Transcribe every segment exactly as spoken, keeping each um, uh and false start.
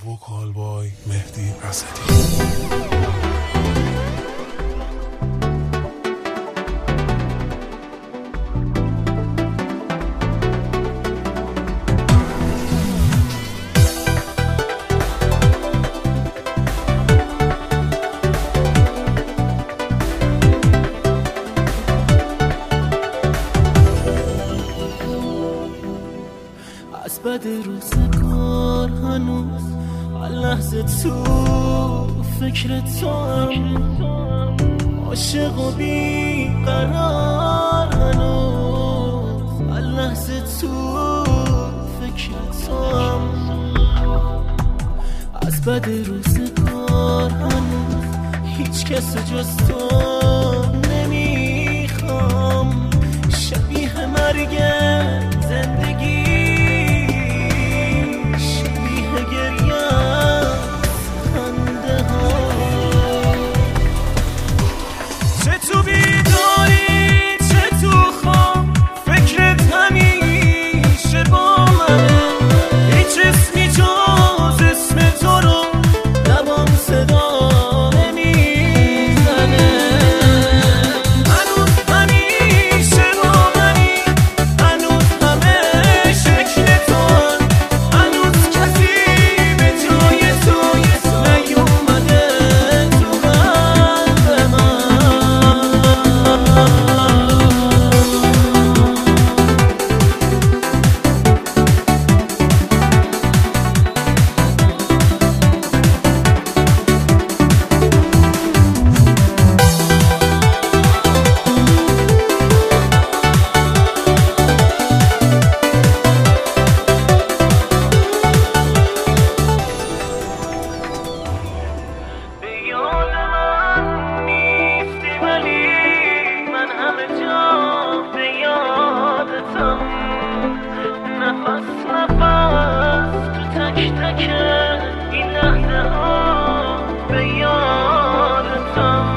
وکال بای مهدی اسدی. از بد روزگار هنوز لحظه تو فکر تو هم عاشق و بی قرار هنوز لحظه تو فکر تو هم از بد روزگار هنوز هیچ کس جز تو نمیخوام شبیه مرگ زندگی نفس نفس تو تک تک این لحظه ها به یادتم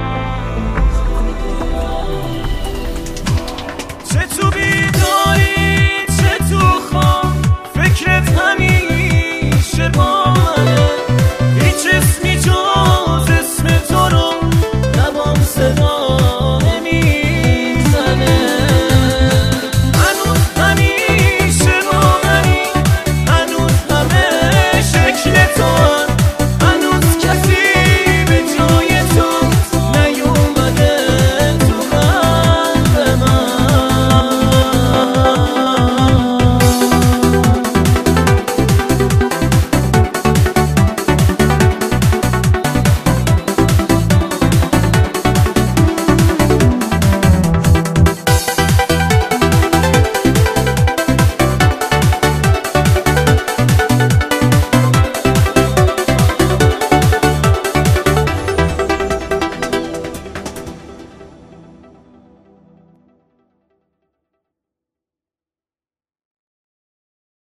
چه تو بیداری چه تو خواب فکرت همیشه با منه هیچ اسمی جز اسم تو رو لبام صدا تو